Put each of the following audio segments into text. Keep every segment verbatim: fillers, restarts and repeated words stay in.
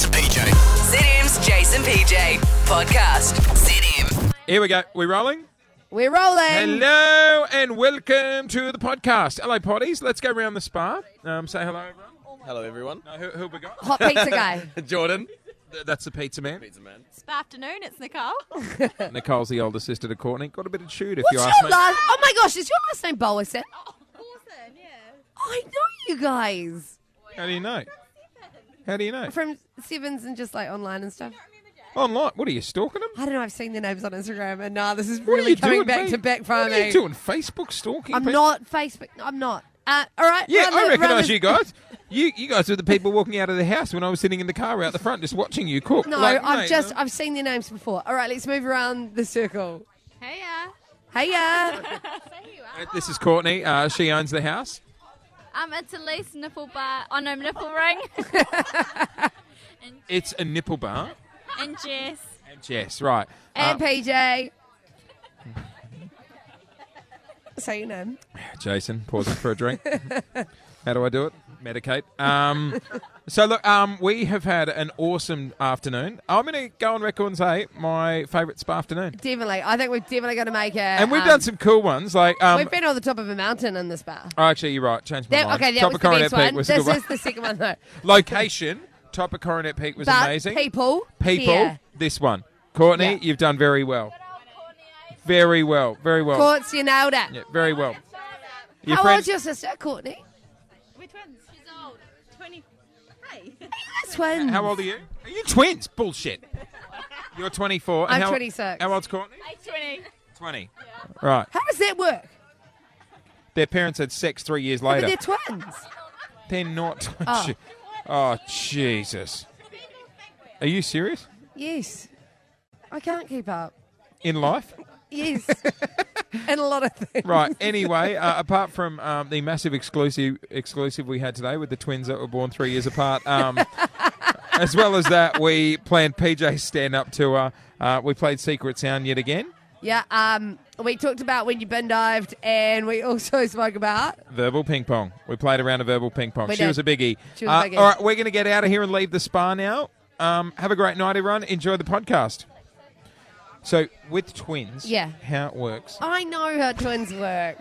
Jason P J. Z M's Jason P J podcast. Z M. Here we go. We rolling? We're rolling. Hello and welcome to the podcast. Hello, potties. Let's go around the spa. Um, say hello, everyone. Hello, everyone. Uh, who, who have we got? Hot pizza guy. Jordan. Th- That's the pizza man. Pizza man. Good afternoon, it's Nicole. Nicole's the older sister to Courtney. Got a bit of shoot if What's you your ask me. last? Oh my gosh, is your last name Bowerson? Awesome, yeah. I know you guys How do you know? How do you know? from Sevens and just like online and stuff. Online. What are you stalking them? I don't know. I've seen their names on Instagram, and now this is What are really you coming doing, back mate? to backfire What me. are you doing? Facebook stalking? I'm people? not Facebook. I'm not. Uh, all right. Yeah, round I the- recognise round the- you guys. You you guys were the people walking out of the house when I was sitting in the car out the front just watching you cook. No, Like, I've mate, just uh, I've seen their names before. All right, let's move around the circle. Heya. Hiya. uh, This is Courtney. Uh, she owns the house. Um, it's Elise Nipple Bar. Oh, no, Nipple Ring. and, It's a nipple bar. and Jess. And Jess, right. And Uh, P J. Say your name. Jason, pausing for a drink. How do I do it? Medicate. Um, so, look, um, we have had an awesome afternoon. I'm going to go on record and say my favourite spa afternoon. Definitely. I think we're definitely going to make it. And we've um, done some cool ones. Like, um, we've been on the top of a mountain in this bar. oh, actually, you're right. Changed my That, mind. okay, that Top was of the Coronet best Peak one. was a This good is one. the second one, though. Location, top of Coronet Peak was But amazing. people, People, here. this one. Courtney, Yeah. you've done very well. Very well. Very well. Courts, you nailed it. Yeah, very well. Your How friend- old's your sister, Courtney? We're twins. She's old. twenty. Hey. Twins. How old are you? Are you twins? Bullshit. You're twenty-four. and I'm how, twenty-six. How old's Courtney? twenty. twenty. Right. How does that work? Their parents had sex three years But later. they're twins. They're not. Oh. Je- oh, Jesus. Are you serious? Yes. I can't keep up. In life? Yes. And a lot of things. Right. Anyway, uh, apart from um, the massive exclusive exclusive we had today with the twins that were born three years apart, um, as well as that, we planned P J's stand-up tour. Uh, we played Secret Sound yet again. Yeah, um, we talked about when you bin dived, and we also spoke about. Verbal ping pong. We played around a verbal ping pong. We she did. was a biggie. She was a Uh, biggie. All right, we're going to get out of here and leave the spa now. Um, have a great night, everyone. Enjoy the podcast. So, with twins, Yeah. how it works. I know how twins work.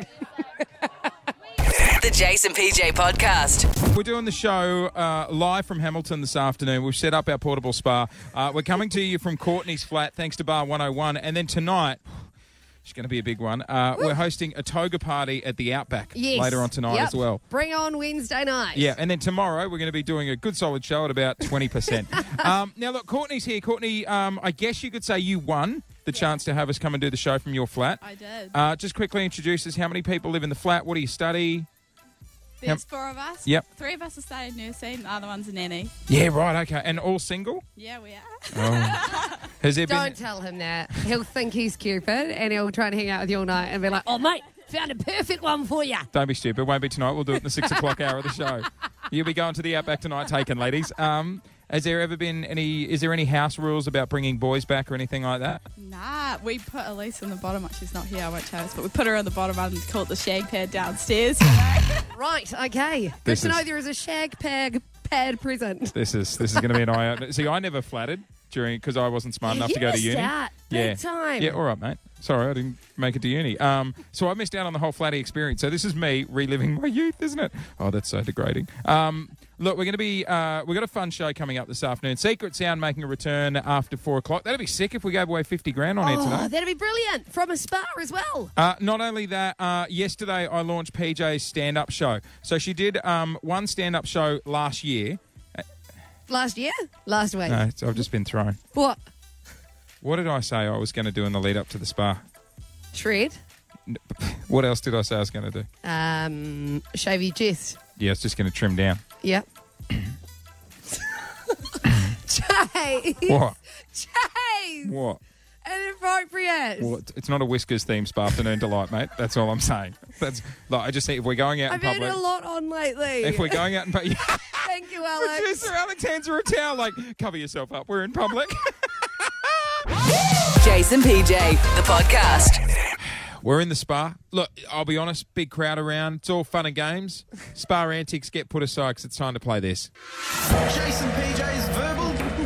The Jason P J podcast. We're doing the show uh, live from Hamilton this afternoon. We've set up our portable spa. Uh, we're coming to you from Courtney's flat, thanks to Bar one oh one. And then tonight, it's going to be a big one. Uh, we're hosting a toga party at the Outback Yes. later on tonight Yep. as well. Bring on Wednesday night. Yeah, and then tomorrow we're going to be doing a good solid show at about twenty percent. um, now, look, Courtney's here. Courtney, um, I guess you could say you won the chance to have us come and do the show from your flat. I did. Uh, just quickly introduce us. How many people live in the flat? What do you study? There's four of us. Yep. Three of us are studying nursing, the other one's a nanny. Yeah, right, okay. And all single? Yeah, we are. Oh. Has there Don't been... tell him that. He'll think he's Cupid, and he'll try and hang out with you all night and be like, oh, mate, found a perfect one for you. Don't be stupid. Won't be tonight. We'll do it in the six o'clock hour of the show. You'll be going to the Outback tonight taken, ladies. Um, has there ever been any... Is there any house rules about bringing boys back or anything like that? Nah, we put Elise on the bottom. She's not here, I won't tell us, but we put her on the bottom and call it the shag pad downstairs. You know? Right, okay. Good This to is- know there is a shag pad, pad present. This is this is going to be an eye opener. See, I never flattered during because I wasn't smart enough you to go to missed uni. out. Big yeah, time. Yeah, all right, mate. Sorry, I didn't make it to uni. Um, so I missed out on the whole flatty experience. So this is me reliving my youth, isn't it? Oh, that's so degrading. Um, look, we're going to be uh, we've got a fun show coming up this afternoon. Secret Sound making a return after four o'clock. That'd be sick if we gave away fifty grand on it Oh, today. that'd be brilliant. From a spa as well. Uh, not only that, uh, yesterday I launched P J's stand-up show. So she did um, one stand-up show last year. Last year? Last week. No, it's- I've just been thrown. What? What did I say I was going to do in the lead up to the spa? Shred? What else did I say I was going to do? Um, shave your chest. Yeah, I was just going to trim down. Yep. Chase. What? Chase. What? Inappropriate. Well, it's- it's not a Whiskers themed spa afternoon delight, mate. That's all I'm saying. That's like I just think if we're going out I've in had public, a lot on lately. if we're going out in public, Thank you, Alex. producer Alex hands her a towel, like cover yourself up. We're in public. Jason P J, the podcast. We're in the spa. Look, I'll be honest, big crowd around. It's all fun and games. Spa antics get put aside because it's time to play this. Jason P J's verbal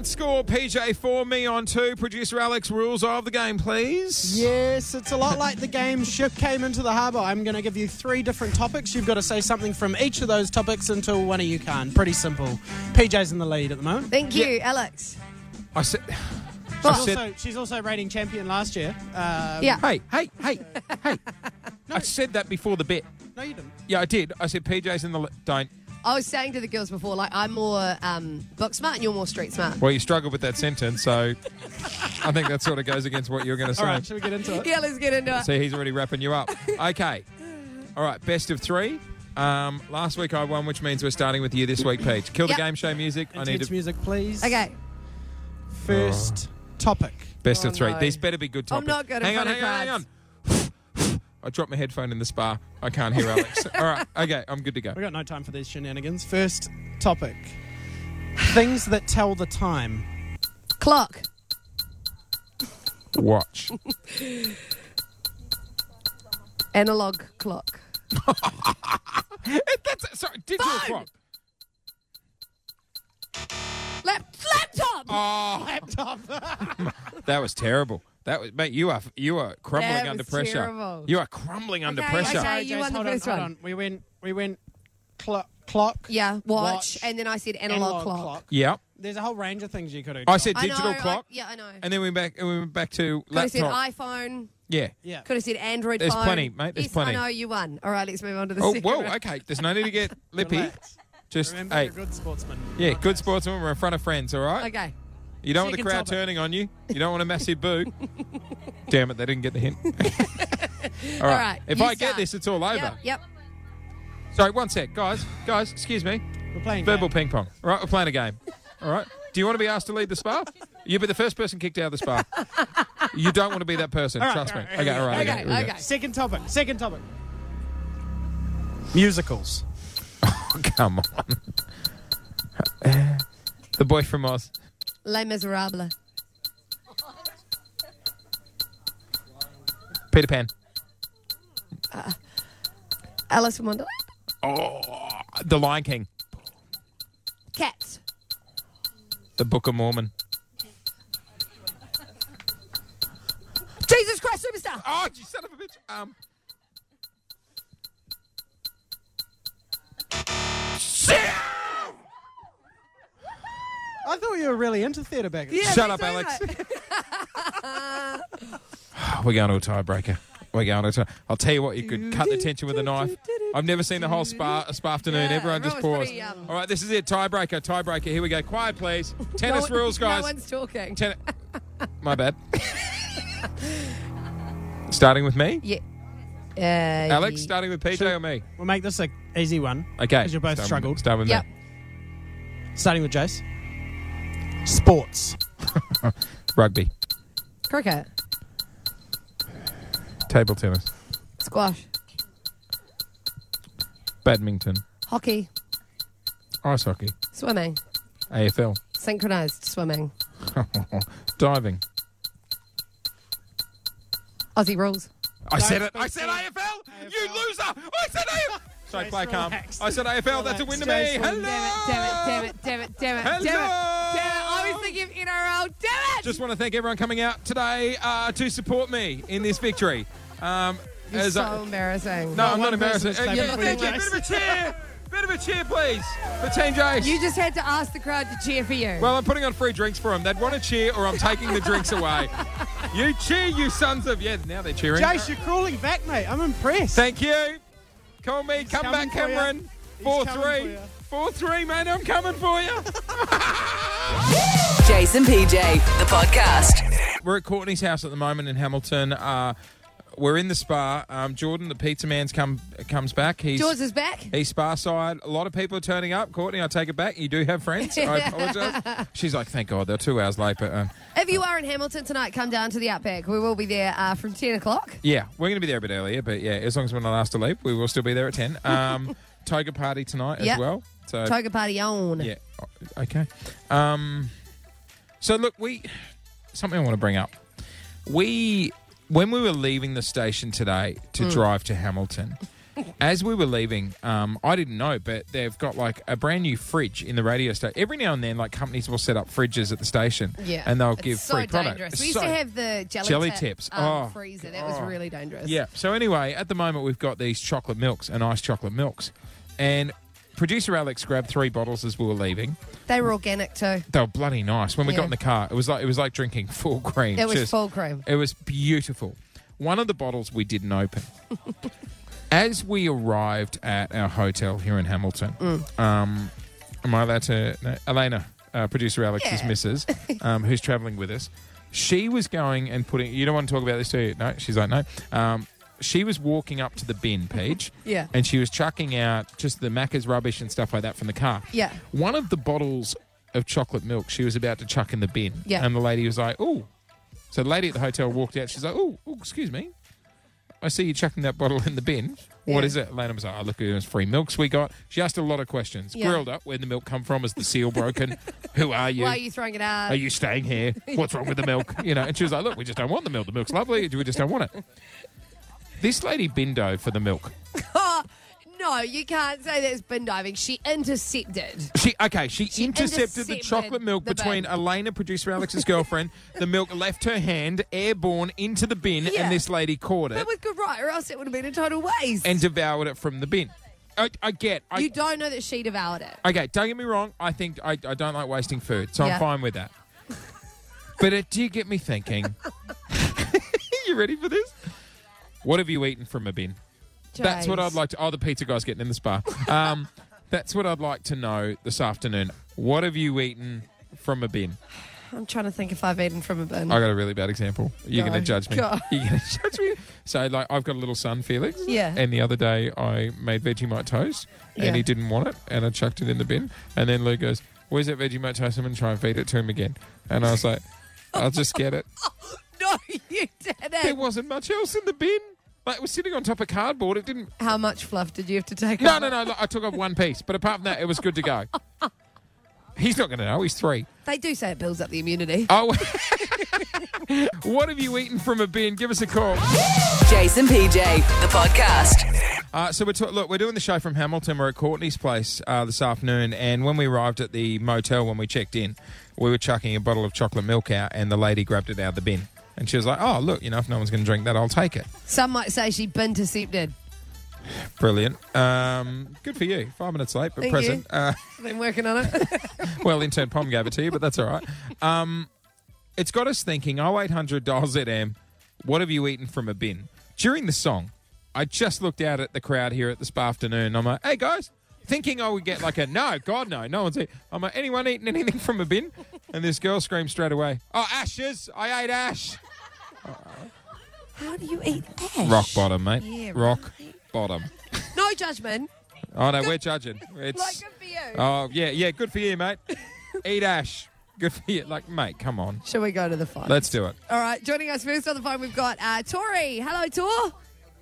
current score, P J four, me on two. Producer Alex, rules of the game, please. Yes, it's a lot like the game Ship Came Into the Harbour. I'm going to give you three different topics. You've got to say something from each of those topics until one of you can. Pretty simple. P J's in the lead at the moment. Thank you, Alex. I said... She's I said also, she's also rating champion last year. Um, Yeah. hey, hey, hey, hey. I said that before the bit. No, you didn't. Yeah, I did. I said P J's in the... Li- don't. I was saying to the girls before, like, I'm more um, book smart and you're more street smart. Well, you struggled with that sentence, so I think that sort of goes against what you were going to say. All right, shall we get into it? Yeah, let's get into it. See, he's already wrapping you up. Okay. All right, best of three. Um, last week I won, which means we're starting with you this week, Peach. Kill the Yep. game show music. I need Intense to... music, please. Okay. First topic. Best Oh, of three. no. These better be good I'm topics. not good at Hang on, front hang of on, hang on. crowds. I dropped my headphone in the spa. I can't hear Alex. All right, okay, I'm good to go. We've got no time for these shenanigans. First topic. Things that tell the time. Clock. Watch. Analog clock. That's sorry, digital Phone. clock. Lap- laptop. Oh, Laptop. that was terrible. That was, mate. You are you are crumbling That under was pressure. terrible. You are crumbling under Okay, pressure. okay. Sorry, you Jace, won the hold first on, hold one. on. We went, we went clo- clock. Yeah, watch. Watch. And then I said analog, analog clock. Yep. There's a whole range of things you could have I said I digital know, clock, I, yeah, I know. and then we went back. And we went back to Could have said laptop. iPhone. Yeah. Yeah. Could have said Android There's phone. plenty, mate, there's yes, plenty. I know, you won. All right, let's move on to the Oh, second whoa. round. Okay. There's no need to get lippy. Relax. Just Remember, hey, you're a good sportsman. yeah, Like good that. sportsman. We're in front of friends. All right. Okay. You don't want the Second crowd topic. turning on you. You don't want a massive boo. Damn it, they didn't get the hint. all right. All right, If you I get start. this, it's all over. Yep, yep. Sorry, one sec, guys. Guys, excuse me. We're playing Verbal game. ping pong. All right, we're playing a game. All right. Do you want to be asked to lead the spa? You'll be the first person kicked out of the spa. You don't want to be that person. All right, Trust all me. right, Okay, all right. Okay, here we go. okay. Second topic. Second topic. Musicals. Oh, come on. The Boy from Oz. Les Miserables. Peter Pan. Alice in Wonderland. Oh, The Lion King. Cats. The Book of Mormon. Jesus Christ Superstar. Oh, you son of a bitch. Um. I thought you were really into theatre back then. Yeah, Shut me up, too, Alex. mate. We're going to a tiebreaker. We're going to a tie. I'll tell you what, you could cut the tension with a knife. I've never seen the whole spa, a spa afternoon. Yeah, Everyone just everyone was paused. pretty, um, All right, this is it. Tiebreaker, tiebreaker. Here we go. Quiet, please. Tennis No one- rules, guys. No one's talking. Ten- My bad. Starting with me? Yeah. Uh, Alex, ye- starting with P J or me? We'll make this an easy one. Okay. Because you both Start with- struggled. Start with Yep. me. Starting with Jace. Sports. Rugby. Cricket. Table tennis. Squash. Badminton. Hockey. Ice hockey. Swimming. A F L. Synchronized swimming. Diving. Aussie rules. I Don't said it. speak I said to- A F L. You A F L. loser. I said A F L. Sorry, Jace, play calm. relax. I said A F L. That's a win to me. Relax, Jace. Hello. Damn it, damn it, damn it, damn it, damn it, Hello. damn it. Damn it. I was thinking of N R L. Damn it! Just want to thank everyone coming out today uh, to support me in this victory. Um, You're as so I- embarrassing. no, I'm one not person embarrassed. is Uh, clapping yeah, for you, thank you. Jace. Bit of a cheer. Bit of a cheer, please, for Team Jace. You just had to ask the crowd to cheer for you. Well, I'm putting on free drinks for them. They'd want to cheer, or I'm taking the drinks away. You cheer, you sons of yeah. Now they're cheering. Jace, you're crawling back, mate. I'm impressed. Thank you. Come on, me. Come coming back, for you. Cameron. He's Four coming three. for you. Four three, mate. I'm coming for you. Jason P J, the podcast. We're at Courtney's house at the moment in Hamilton. Uh, we're in the spa. Um, Jordan, the pizza man's come comes back. He's George is back. He's spa side. A lot of people are turning up. Courtney, I take it back. You do have friends. I apologise. She's like, thank God, they're two hours late. But um, If you are in Hamilton tonight, come down to the Outback. We will be there uh, from ten o'clock. yeah, we're going to be there a bit earlier. But yeah, as long as we're not asked to leave, we will still be there at ten. Um, Toga party tonight as Yep. well. So Toga party on. yeah, okay. Um, so look, we something I want to bring up. We when we were leaving the station today to drive to Hamilton, As we were leaving, um, I didn't know, but they've got like a brand new fridge in the radio station. Every now and then, like companies will set up fridges at the station, Yeah. and they'll It's give so free product. dangerous. It's We used so- to have the jelly, Jelly tip, tips. Um, Oh, freezer. That was God. really dangerous. Yeah. So anyway, at the moment we've got these chocolate milks and iced chocolate milks, and producer Alex grabbed three bottles as we were leaving. They were organic too. They were bloody nice. When we Yeah. got in the car, it was like it was like drinking full cream. It was Just- full cream. It was beautiful. One of the bottles we didn't open. As we arrived at our hotel here in Hamilton, Mm. um, am I allowed to? No, Elena, uh, producer Alex's Yeah. missus, um, who's travelling with us, she was going and putting. You don't want to talk about this, do you? No, she's like, no. Um, she was walking up to the bin, Paige. Yeah. And she was chucking out just the Macca's rubbish and stuff like that from the car. Yeah. One of the bottles of chocolate milk she was about to chuck in the bin. Yeah. And the lady was like, "Oh." So the lady at the hotel walked out. She's like, "Oh, oh, excuse me. I see you chucking that bottle in the bin. What Yeah. is it?" Lana was like, "Oh, look, it was free milks we got." She asked a lot of questions. Yeah. Grilled up. Where'd the milk come from? Is the seal broken? Who are you? Why are you throwing it out? Are you staying here? What's wrong with the milk? You know, and she was like, "Look, we just don't want the milk. The milk's lovely. We just don't want it." This lady bin dove for the milk. Oh, no, you can't say that's bin diving. She intercepted. She okay. She, She intercepted the intercepted chocolate milk the between bin. Elena, producer Alex's girlfriend. The milk left her hand, airborne into the bin, Yeah. and this lady caught it That was good, right? Or else it would have been a total waste. and devoured it from the bin. I, I get. I, you don't know that she devoured it. okay, don't get me wrong. I think I, I don't like wasting food, so Yeah. I'm fine with that. But it did get me thinking. You ready for this? What have you eaten from a bin? That's what I'd like to. Oh, the pizza guy's getting in the spa. Um, that's what I'd like to know this afternoon. What have you eaten from a bin? I'm trying to think if I've eaten from a bin. I got a really bad example. You're Go. going to judge me. Go. You're going to judge me. So, like, I've got a little son, Felix. Yeah. And the other day, I made Vegemite toast, and Yeah. he didn't want it, and I chucked it in the bin. And then Lou goes, "Where's that Vegemite toast? I'm going to try and feed it to him again." And I was like, "I'll just get it." No, you There didn't. wasn't much else in the bin. Like, it was sitting on top of cardboard. It didn't. How much fluff did you have to take No, off no, it? no. Look, I took off one piece, but apart from that, it was good to go. He's not going to know. He's three. They do say it builds up the immunity. Oh, what have you eaten from a bin? Give us a call. Jason P J, the podcast. Uh, so we're ta- look, we're doing the show from Hamilton. We're at Courtney's place uh, this afternoon, and when we arrived at the motel, when we checked in, we were chucking a bottle of chocolate milk out, and the lady grabbed it out of the bin, and she was like, "Oh, look, you know, if no one's going to drink that, I'll take it." Some might say she bin intercepted. Brilliant. Um, good for you. Five minutes late, but Thank present. Uh, Been working on it. well, intern Pom gave it to you, but that's all right. Um, it's got us thinking. Oh, eight hundred dial Z M. What have you eaten from a bin? During the song, I just looked out at the crowd here at the spa afternoon. I'm like, "Hey guys," thinking I would get like a no, God no, no one's eating. I'm like, "Anyone eating anything from a bin?" And this girl screamed straight away, "Oh, ashes! I ate ash." How do you eat ash? Rock bottom, mate. Yeah, Rock right. bottom. No judgment. Oh no, we're judging. It's Like, good for you. oh yeah, yeah, good for you, mate. Eat ash. Good for you. Like, mate, come on. Shall we go to the phone? Let's do it. All right, joining us first on the phone, we've got uh, Tori. Hello, Tor.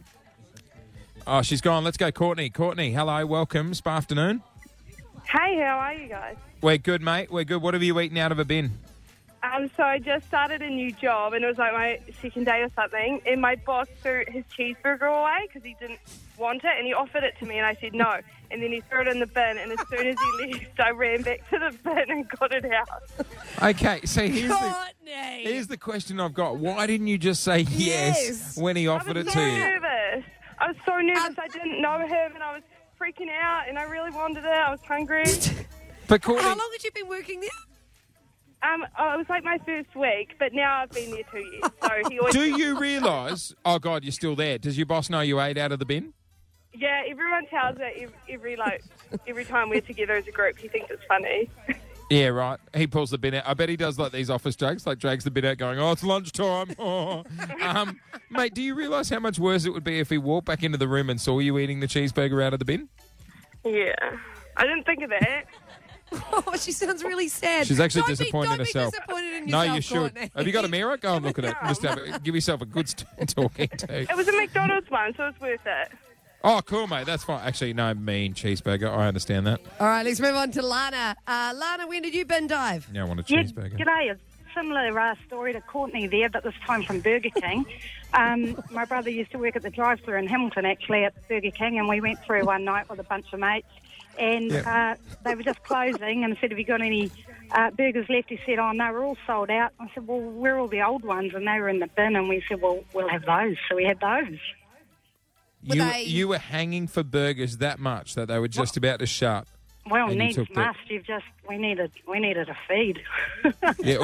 Oh, she's gone. Let's go, Courtney. Courtney, hello, welcome. Spa afternoon. Hey, how are you guys? We're good, mate. We're good. What have you eaten out of a bin? Um, so I just started a new job, and it was like my second day or something. And my boss threw his cheeseburger away because he didn't want it, and he offered it to me, and I said no. And then he threw it in the bin, and as soon as he left, I ran back to the bin and got it out. Okay, so here's the, Courtney. here's the question I've got. Why didn't you just say yes, Yes. when he I offered was it so to you? nervous. I was so nervous. Um, I didn't know him, and I was freaking out, and I really wanted it. I was hungry. But Courtney, How long had you been working there? Um, oh, it was like my first week, but now I've been there two years. So he always do you realise? Oh God, you're still there. Does your boss know you ate out of the bin? Yeah, everyone tells it every, every like every time we're together as a group. He thinks it's funny. Yeah, right. He pulls the bin out. I bet he does like these office jokes, like drags the bin out, going, "Oh, it's lunchtime." Oh. Um, mate, do you realise how much worse it would be if he walked back into the room and saw you eating the cheeseburger out of the bin? Yeah, I didn't think of that. Oh, she sounds really sad. She's actually Don't be- disappointed don't in herself. Be disappointed in No, yourself, you should. Courtney. Have you got a mirror? Go and look at it. Just have it. Give yourself a good st- talking to. It was a McDonald's one, so it's worth it. Oh, cool, mate. That's fine. Actually, no, mean cheeseburger. I understand that. All right, let's move on to Lana. Uh, Lana, when did you bin dive? Yeah, I want a Yeah, cheeseburger. g'day. similar uh, story to Courtney there, but this time from Burger King. Um, my brother used to work at the drive-thru in Hamilton, actually, at Burger King, and we went through one night with a bunch of mates, and Yeah. uh, they were just closing, and said, have you got any uh, burgers left? He said, oh, no, we're all sold out. I said, well, where are all the old ones? And they were in the bin, and we said, well, we'll have those. So we had those. Were You, they- you were hanging for burgers that much that they were just about to shut. Well, And you needs took the- must. You've just, we needed, we needed a feed. Yeah.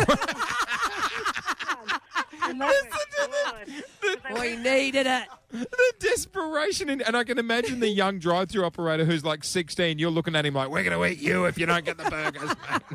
And they were good. We needed it. The desperation, in, and I can imagine the young drive-through operator who's like sixteen. You're looking at him like, "We're going to eat you if you don't get the burgers."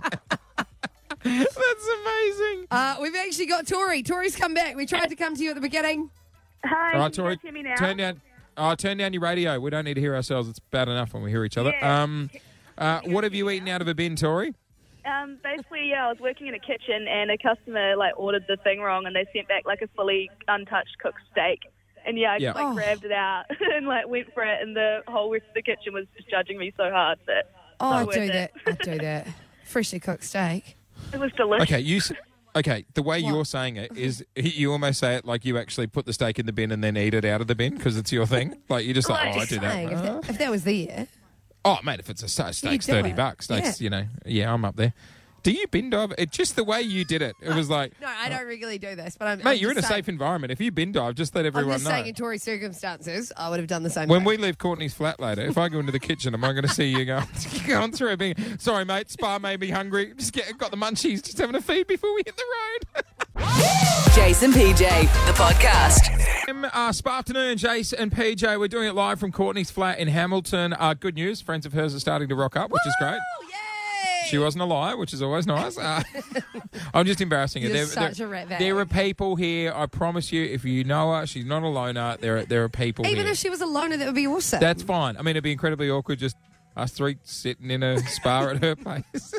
Mate. That's amazing. Uh, we've actually got Tori. Tori's come back. We tried to come to you at the beginning. Hi, All right, can you Tori, guys hear me now? turn down. Oh, turn down your radio. We don't need to hear ourselves. It's bad enough when we hear each other. Yeah. Um, uh, what have you eaten out of a bin, Tori? Um, basically, yeah, I was working in a kitchen and a customer like ordered the thing wrong, and they sent back like a fully untouched cooked steak. And yeah, I Yeah. just like Oh. grabbed it out and like went for it, and the whole rest of the kitchen was just judging me so hard that Oh, not I'd worth do it. that. I'd do that. Freshly cooked steak. It was delicious. Okay, you. s- Okay, the way What? you're saying it is you almost say it like you actually put the steak in the bin and then eat it out of the bin because it's your thing. Like you're just like, oh, I do Saying, that. if, that. if that was there. Oh, mate, if it's a steak, steak's do thirty it. bucks. Steak's, Yeah. you know, yeah, I'm up there. Do you bin dive? It just the way you did it. It was like, No, I don't regularly do this, but I'm. mate, I'm you're in a just saying, safe environment. If you bin dive, just let I'm everyone just know. saying, in Tori's circumstances, I would have done the same. When thing. we leave Courtney's flat later, if I go into the kitchen, am I going to see you going, going through it being, sorry, mate, Spa made me hungry. Just get, got the munchies, just having a feed before we hit the road. Jason P J, the podcast. Um, uh, Spa afternoon, Jace and P J. We're doing it live from Courtney's flat in Hamilton. Uh, good news, friends of hers are starting to rock up, which is great. Oh, yay! She wasn't a liar, which is always nice. Uh, I'm just embarrassing her. You're There, such there, a rat bag. there are people here. I promise you, if you know her, she's not a loner. There, are, there are people Even here. if she was a loner, that would be awesome. That's fine. I mean, it'd be incredibly awkward just us three sitting in a spa at her place.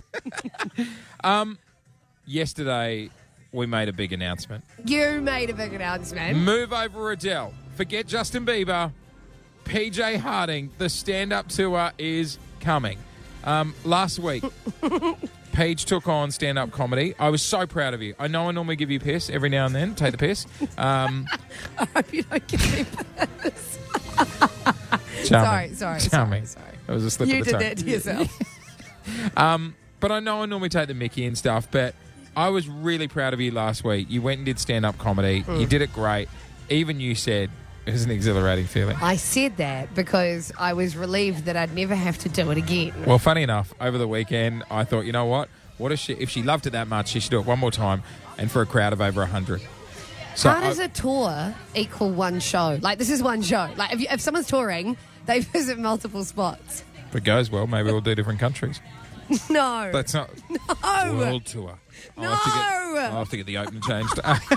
um, yesterday, we made a big announcement. You made a big announcement. Move over Adele. Forget Justin Bieber. P J Harding, the stand-up tour is coming. Um, last week, Paige took on stand-up comedy. I was so proud of you. I know I normally give you piss every now and then. Take the piss. Um, I hope you don't give me this. charming. Sorry, sorry, Charming. sorry, sorry. That was a slip You of the did tongue. that to yourself. Um, but I know I normally take the mickey and stuff, but I was really proud of you last week. You went and did stand-up comedy. Mm. You did it great. Even you said it was an exhilarating feeling. I said that because I was relieved that I'd never have to do it again. Well, funny enough, over the weekend, I thought, you know what? What if she, if she loved it that much, she should do it one more time and for a crowd of over one hundred. So How does I- a tour equal one show? Like, this is one show. Like, if, you, if someone's touring, they visit multiple spots. if it goes well, maybe we'll do different countries. No. That's not no. world tour. I'll have to get, No. I'll have to get the opener changed.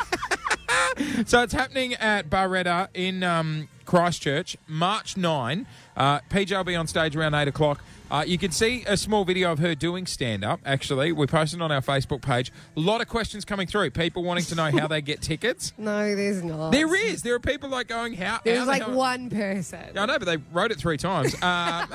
So it's happening at Barretta in um, Christchurch, March ninth. Uh, P J will be on stage around eight o'clock. Uh, you can see a small video of her doing stand-up, actually. We posted on our Facebook page. A lot of questions coming through. People wanting to know how they get tickets. No, there's not. There is. There are people like going, how... There's how the like hell- one person. Yeah, I know, but they wrote it three times. Um,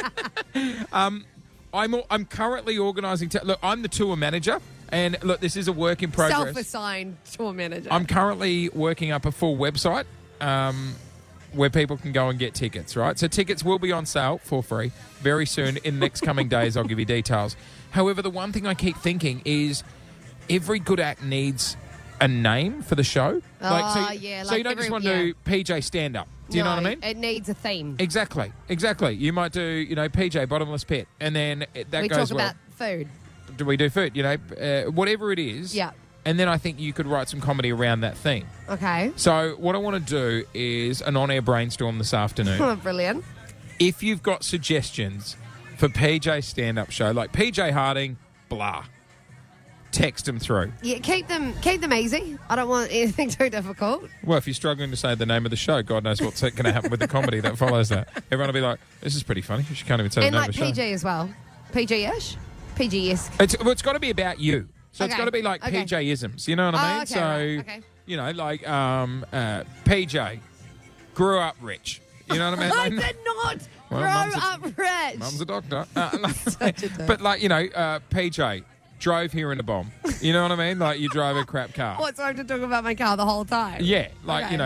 um, I'm I'm currently organising... T- look, I'm the tour manager, and look, this is a work in progress. Self-assigned tour manager. I'm currently working up a full website um, where people can go and get tickets, right? So tickets will be on sale for free very soon. In the next coming days, I'll give you details. However, the one thing I keep thinking is every good act needs a name for the show. Oh, so, yeah, So like you don't every- just want to yeah. do P J stand-up. Do you know what I mean? It needs a theme. Exactly, exactly. You might do, you know, P J bottomless pit, and then it, that we goes talk well. about food. Do we do food? You know, uh, whatever it is. Yeah. And then I think you could write some comedy around that theme. Okay. So what I want to do is an on-air brainstorm this afternoon. Oh, brilliant. If you've got suggestions for P J stand-up show, like P J Harding, blah, text them through. Yeah, keep them keep them easy. I don't want anything too difficult. Well, if you're struggling to say the name of the show, God knows what's going to happen with the comedy that follows that. Everyone will be like, this is pretty funny. She can't even say And the name like of the show. P G as well. P G-ish? P G-esque. It's, well, it's got to be about you. So it's Okay. got to be like Okay. P J-isms. You know what I Oh, mean? okay, so, right, okay. you know, like um, uh, P J grew up rich. You know what I mean? I Like, did not Well, grow mum's a- up rich. Mum's a doctor. Uh, Such a dick. but like, you know, uh, P J drove here in a bomb. You know what I mean? Like, you drive a crap car. What, so I have to talk about my car the whole time? Yeah, like, Okay. you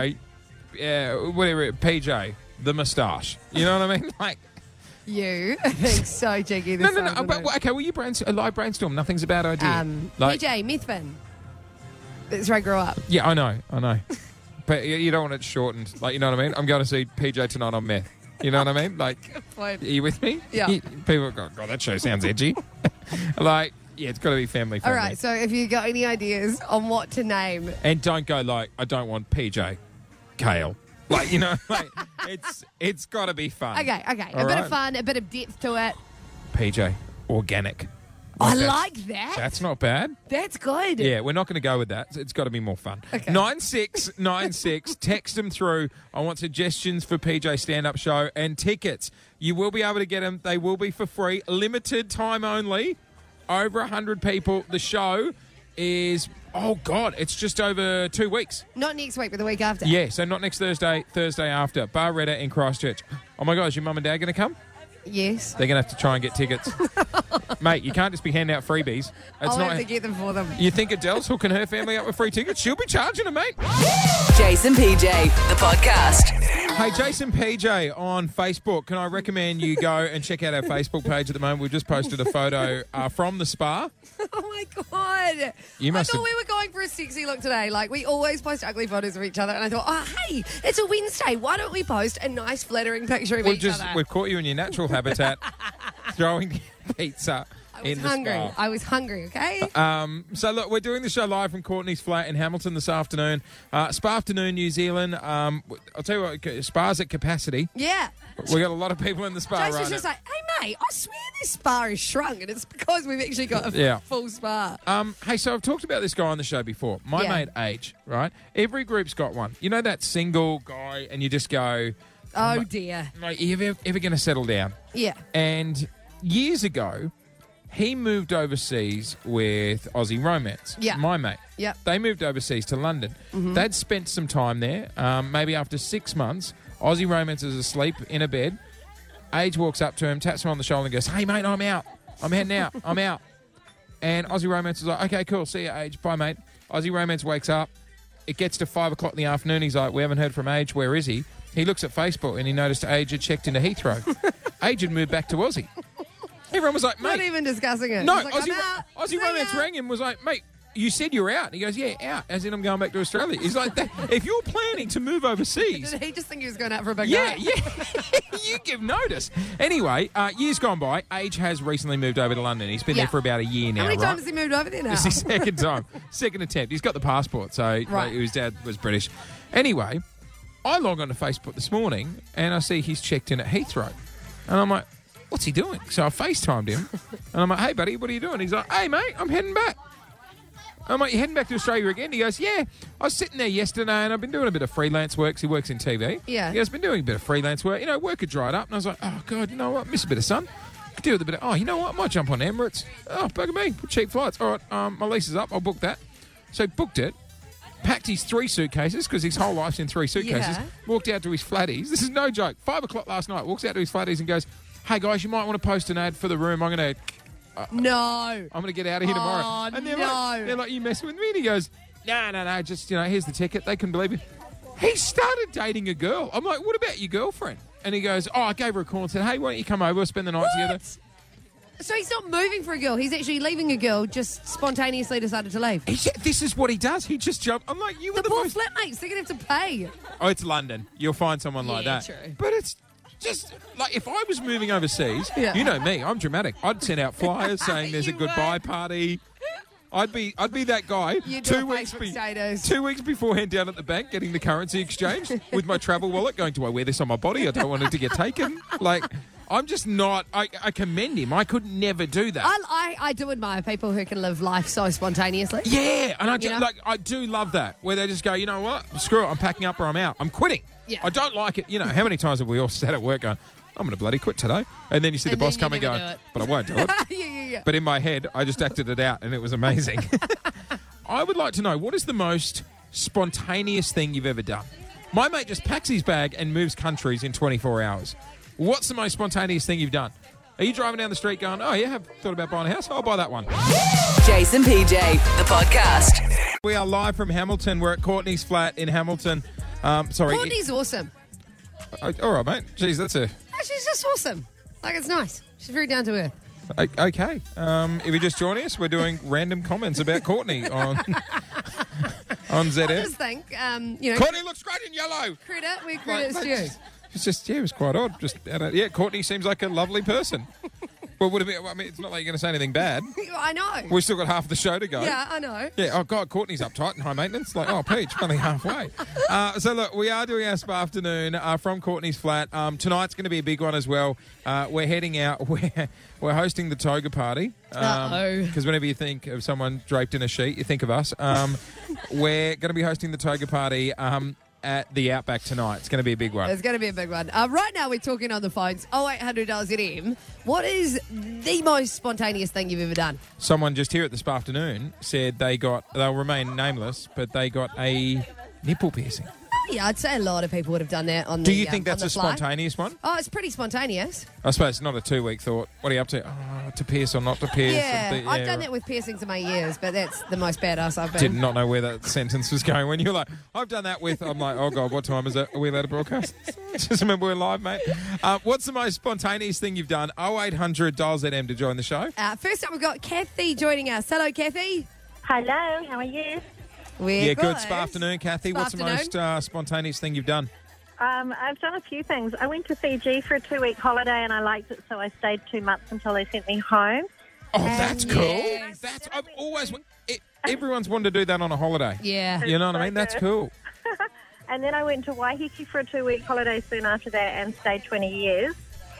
know, uh, whatever, P J, the moustache. You know what I mean? Like, You think so cheeky this no, no, no. afternoon. But, okay, well, you brains- a live brainstorm. Nothing's a bad idea. Um, like, P J, Methvin. That's where I grew up. yeah, I know, I know. But you you don't want it shortened. Like, you know what I mean? I'm going to see P J tonight on meth. You know what I mean? Like, Point. are you with me? Yeah. You- people go, God, that show sounds edgy. Like, yeah, it's got to be family All friendly. right, so if you got any ideas on what to name, And don't go like, I don't want P J, Kale. Like, you know, like, it's it's got to be fun. okay, okay, a All bit right. of fun, a bit of depth to it. P J, organic. I That's- like that. That's not bad. That's good. Yeah, we're not going to go with that. It's got to be more fun. Okay. nine six nine six, text them through. I want suggestions for P J stand-up show and tickets. You will be able to get them. They will be for free. Limited time only. Over one hundred people. The show is, oh, God, it's just over two weeks. Not next week, but the week after. Yeah, so not next Thursday, Thursday after. Barretta in Christchurch. Oh, my God, is your mum and dad going to come? Yes. They're going to have to try and get tickets. Mate, you can't just be handing out freebies. It's I'll not. have to get them for them. You think Adele's hooking her family up with free tickets? She'll be charging them, mate. Jason P J, the podcast. Hey, Jason P J on Facebook. Can I recommend you go and check out our Facebook page at the moment? We've just posted a photo uh, from the spa. Oh my god! You must I thought have- we were going for a sexy look today. Like we always post ugly photos of each other, and I thought, oh hey, it's a Wednesday. Why don't we post a nice, flattering picture of We've each just other? we've caught you in your natural habitat, throwing pizza I was in the hungry. spa. I was hungry. Okay. Um, so look, we're doing the show live from Courtney's flat in Hamilton this afternoon. Uh, Spa Afternoon, New Zealand. Um, I'll tell you what, spa's at capacity. yeah. We got a lot of people in the spa Jason right was just now. like, hey mate, I swear this spa is shrunk, and it's because we've actually got a Yeah. full spa. Um, hey, so I've talked about this guy on the show before. My Yeah. mate Age, right? Every group's got one. You know that single guy, and you just go, Oh dear. mate, are you ever, ever going to settle down? Yeah. And years ago, he moved overseas with Aussie Romance, Yeah. my mate. Yep. They moved overseas to London. They'd spent some time there. Um, maybe after six months, Aussie Romance is asleep in a bed. Age walks up to him, taps him on the shoulder and goes, hey, mate, I'm out. I'm heading out. I'm out. And Aussie Romance is like, okay, cool. See you, Age. Bye, mate. Aussie Romance wakes up. It gets to five o'clock in the afternoon. He's like, we haven't heard from Age. Where is he? He looks at Facebook and he noticed Age had checked into Heathrow. Age had moved back to Aussie. Everyone was like, mate. Not even discussing it. No, He's like, Aussie, I'm out. Aussie See Romance ya. rang him and was like, mate, you said you were out. And he goes, yeah, out. As in, I'm going back to Australia. He's like, that, if you're planning to move overseas, Did he just think he was going out for a big yeah, night? yeah, you give notice. Anyway, uh, years gone by, Age has recently moved over to London. He's been Yeah. there for about a year now, How many right? times has he moved over there now? It's his second time. Second attempt. He's got the passport, so like, Right. his dad was British. Anyway, I log on to Facebook this morning and I see he's checked in at Heathrow. And I'm like, what's he doing? So I FaceTimed him and I'm like, hey, buddy, what are you doing? He's like, hey, mate, I'm heading back. I'm like, you heading back to Australia again? He goes, yeah. I was sitting there yesterday and I've been doing a bit of freelance work. 'Cause he works in T V. Yeah. He goes, been doing a bit of freelance work. You know, work had dried up. And I was like, oh, God, you know what? Miss a bit of sun. Could do with a bit of, oh, you know what? I might jump on Emirates. Oh, bugger me. Cheap flights. All right, um, my lease is up. I'll book that. So booked it. Packed his three suitcases because his whole life's in three suitcases. Yeah. Walked out to his flatties. This is no joke. Five o'clock last night. Walks out to his flatties and goes, hey, guys, you might want to post an ad for the room. I'm going to... No. I'm going to get out of here tomorrow. Oh, and they're no. like, they're like, you messing with me? And he goes, no, no, no, just, you know, here's the ticket. They couldn't believe it. He started dating a girl. I'm like, what about your girlfriend? And he goes, oh, I gave her a call and said, hey, why don't you come over? We'll spend the night together. So he's not moving for a girl. He's actually leaving a girl, just spontaneously decided to leave. He said, this is what he does. He just jumped. I'm like, you were The the, poor most... flatmates, they're going to have to pay. Oh, it's London. You'll find someone like Yeah, that. true. But it's just like if I was moving overseas, Yeah. you know me, I'm dramatic. I'd send out flyers saying there's a You goodbye would. party. I'd be I'd be that guy You do two a weeks Facebook status. two weeks beforehand down at the bank getting the currency exchange with my travel wallet going, do I wear this on my body? I don't want it to get taken. Like I'm just not I, I commend him. I could never do that. I, I, I do admire people who can live life so spontaneously. Yeah, and I do, You know? like I do love that where they just go, you know what, screw it, I'm packing up or I'm out, I'm quitting. Yeah. I don't like it. You know, how many times have we all sat at work going, I'm going to bloody quit today, and then you see And the boss then you come and go, never do it. but I won't do it. yeah, yeah, yeah. But in my head, I just acted it out, and it was amazing. I would like to know, what is the most spontaneous thing you've ever done? My mate just packs his bag and moves countries in twenty-four hours. What's the most spontaneous thing you've done? Are you driving down the street going, oh, yeah, I've thought about buying a house? I'll buy that one. Jason P J, the podcast. We are live from Hamilton. We're at Courtney's flat in Hamilton. Um, sorry. Courtney's awesome. Oh, all right, mate. Jeez, that's a... Oh, she's just awesome. Like, it's nice. She's very down to earth. O- Okay. Um, if you're just joining us, we're doing random comments about Courtney on on Z I M. just think, um, you know, Courtney looks great in yellow. credit where Like, credit's mate, due. It's just, yeah, it was quite odd. Just, I don't- yeah, Courtney seems like a lovely person. Well, would it be, I mean, it's not like you're going to say anything bad. I know. We've still got half the show to go. Yeah, I know. Yeah, oh, God, Courtney's uptight and high maintenance. Like, oh, Peach, only halfway. Uh, so, look, we are doing our spa afternoon uh, from Courtney's flat. Um, tonight's going to be a big one as well. Uh, we're heading out. We're, we're hosting the toga party. Uh-oh. Because whenever you think of someone draped in a sheet, you think of us. Um, we're going to be hosting the toga party um, at the Outback tonight. It's going to be a big one. It's going to be a big one. Uh, right now, we're talking on the phones. oh eight hundred Z M. What is the most spontaneous thing you've ever done? Someone just here at the spa afternoon said they got, they'll remain nameless, but they got a nipple piercing. Yeah, I'd say a lot of people would have done that on Do the you think um, that's on a the fly. spontaneous one? Oh, it's pretty spontaneous. I suppose it's not a two-week thought. What are you up to? Oh, to pierce or not to pierce? Yeah, And the- I've yeah, done right. that with piercings in my ears, but that's the most badass I've been. Did not know where that sentence was going. When you're like, I've done that with, I'm like, oh, God, what time is it? Are we allowed to broadcast? Just remember we're live, mate. Uh, what's the most spontaneous thing you've done? oh eight hundred dial Z M to join the show. Uh, first up, we've got Kathy joining us. Hello, Kathy. Hello, how are you? We're yeah, good. Spa afternoon, Kathy. Spa What's the afternoon. most uh, spontaneous thing you've done? Um, I've done a few things. I went to Fiji for a two-week holiday and I liked it, so I stayed two months until they sent me home. Oh, that's cool. yes. That's I've always it, everyone's wanted to do that on a holiday. Yeah. You know what I mean? That's cool. And then I went to Waiheke for a two-week holiday soon after that and stayed twenty years.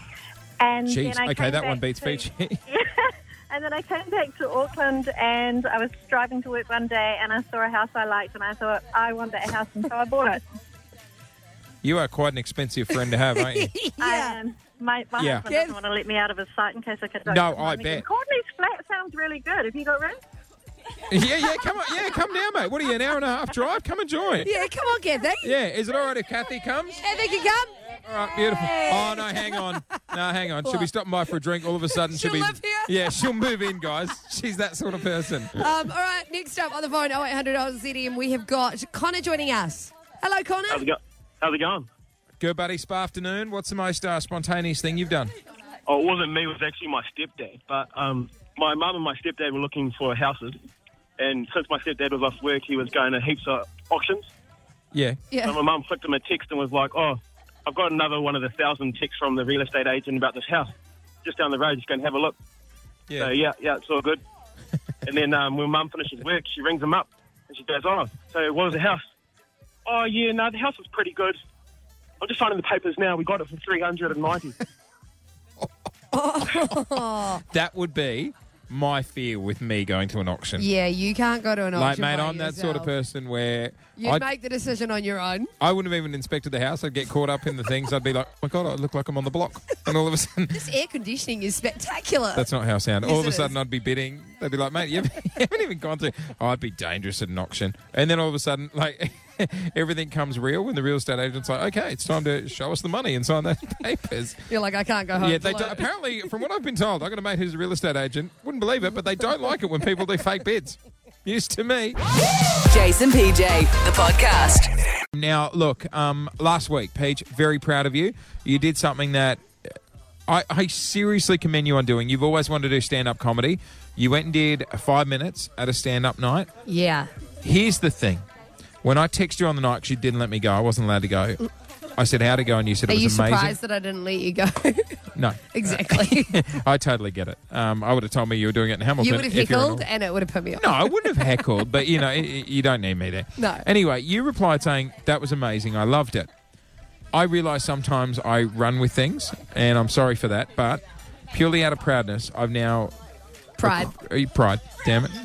And Jeez. then I Okay, came that one back beats to- Fiji. Yeah. And then I came back to Auckland and I was driving to work one day and I saw a house I liked and I thought, I want that house, and so I bought it. You are quite an expensive friend to have, aren't you? I, um, my my Yeah. husband doesn't want to let me out of his sight in case I could. No, I bet. Courtney's flat sounds really good. Have you got room? yeah, yeah, come on. Yeah, come down, mate. What are you, an hour and a half drive? Come and join. Yeah, come on, Kathy. Yeah, is it all right if Kathy comes? Kathy can come. All right, beautiful. Oh, no, hang on. No, hang on. She'll be stopping by for a drink. All of a sudden, she'll, She'll be. live here? Yeah, she'll move in, guys. She's that sort of person. Um, all right, next up on the phone, oh eight hundred Z M, we have got Connor joining us. Hello, Connor. How's it, go- How's it going? Good, buddy. Spa afternoon. What's the most uh, spontaneous thing you've done? Oh, it wasn't me. It was actually my stepdad. But um, my mum and my stepdad were looking for houses. And since my stepdad was off work, he was going to heaps of auctions. Yeah. Yeah. So my mum flicked him a text and was like, oh, I've got another one of the thousand texts from the real estate agent about this house. Just down the road, just go and have a look. Yeah. So, yeah, yeah, it's all good. And then um, when mum finishes work, she rings him up. And she goes, oh, so what was the house? Oh, yeah, no, the house was pretty good. I'm just signing the papers now. We got it for three hundred ninety. That would be my fear with me going to an auction. Yeah, you can't go to an Like, auction mate, by I'm that sort of yourself. person where You'd I'd- make the decision on your own. I wouldn't have even inspected the house. I'd get caught up in the things. I'd be like, oh my God, I look like I'm on the block. And all of a sudden, This air conditioning is spectacular. that's not how I sound. Yes, all of a it sudden, is. I'd be bidding. They'd be like, mate, you haven't, you haven't even gone through. Oh, I'd be dangerous at an auction. And then all of a sudden, like, everything comes real when the real estate agent's like, okay, it's time to show us the money and sign those papers. You're like, I can't go home. Yeah, they for do, lunch. apparently, from what I've been told, I got a mate who's a real estate agent. Wouldn't believe it, but they don't like it when people do fake bids. Used to me. Jason P J, the podcast. Now, look, um, last week, Paige, very proud of you. You did something that I, I seriously commend you on doing. You've always wanted to do stand-up comedy. You went and did five minutes at a stand-up night. Yeah. Here's the thing. When I texted you on the night, because you didn't let me go, I wasn't allowed to go. I said, how'd it go? And you said Are it you was amazing. surprised that I didn't let you go? No. Exactly. I totally get it. Um, I would have told me you were doing it in Hamilton. You would have if you're in heckled Auckland. and it would have put me off. No, I wouldn't have heckled, but, you know, y- y- you don't need me there. No. Anyway, you replied saying, that was amazing. I loved it. I realise sometimes I run with things, and I'm sorry for that, but purely out of proudness, I've now... Pride. Uh, Pride, damn it.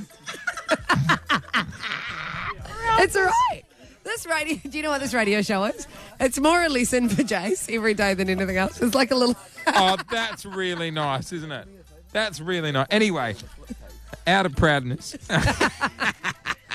It's all right. This radio, do you know what this radio show is? It's more a lesson for Jace every day than anything else. It's like a little... Oh, that's really nice, isn't it? That's really nice. Anyway, out of proudness.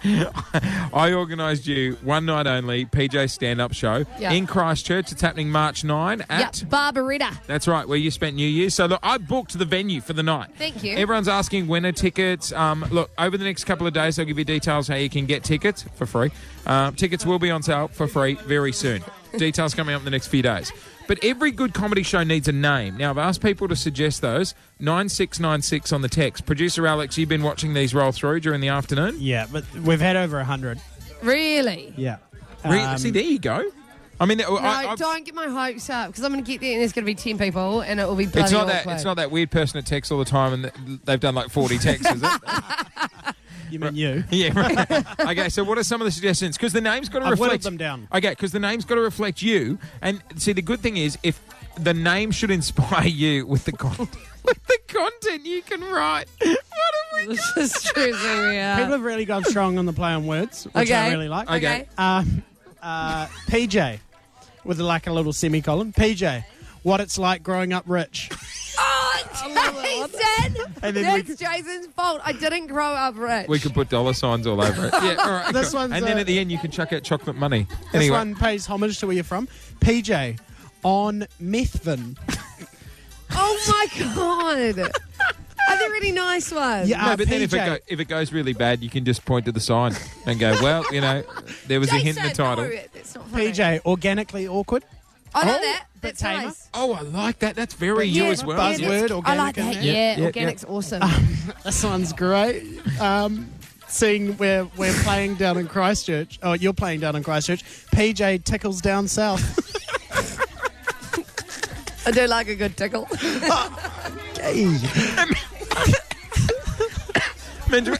I organised you one night only P J stand-up show Yeah. in Christchurch. It's happening March ninth at... Yep, Barbaretta. That's right, where you spent New Year's. So, look, I booked the venue for the night. Thank you. Everyone's asking winner tickets. Um, look, over the next couple of days, I'll give you details how you can get tickets for free. Um, tickets will be on sale for free very soon. Details coming up in the next few days. But every good comedy show needs a name. Now, I've asked people to suggest those. nine six nine six on the text. Producer Alex, you've been watching these roll through during the afternoon? Yeah, but we've had over one hundred. Really? Yeah. Really? Um, See, there you go. I mean, No, I, I've- don't get my hopes up because I'm going to get there and there's going to be ten people and it will be bloody it's not that awkward. it's not that weird person that texts all the time and th- they've done like forty texts, is it? You mean you? Yeah, right. Okay, so what are some of the suggestions? Because the name's got to I've whittled reflect them down. Okay, because the name's got to reflect you. And see, the good thing is, if the name should inspire you with the content, with the content you can write. What have we This is stressing me out. People have really gone strong on the play on words, which I Okay. really like. Okay. Um, uh, P J, with like a little semicolon. P J, what it's like growing up rich. Oh, Jason! And then we That's Jason's fault. I didn't grow up rich. We could put dollar signs all over it. Yeah, all right. This cool. one's, and then uh, at the end, you can chuck out chocolate money. This Anyway, one pays homage to where you're from. P J, on Methvin. Oh my god! Are there any nice ones? Yeah. no, uh, but then if it, P J. go, if it goes really bad, you can just point to the sign and go, well, you know, there was a hint in the Jason, title. No, that's not funny. P J, organically awkward. I know Oh, that. That's tamer. nice. Oh, I like that. That's very you Yeah, as well. Buzzword, yeah, that's- organic I like in that. there. Yeah, Yeah, yeah, organic's awesome. This one's great. Um, seeing where we're playing down in Christchurch. Oh, you're playing down in Christchurch. P J tickles down south. I do like a good tickle. Hey. Benjamin.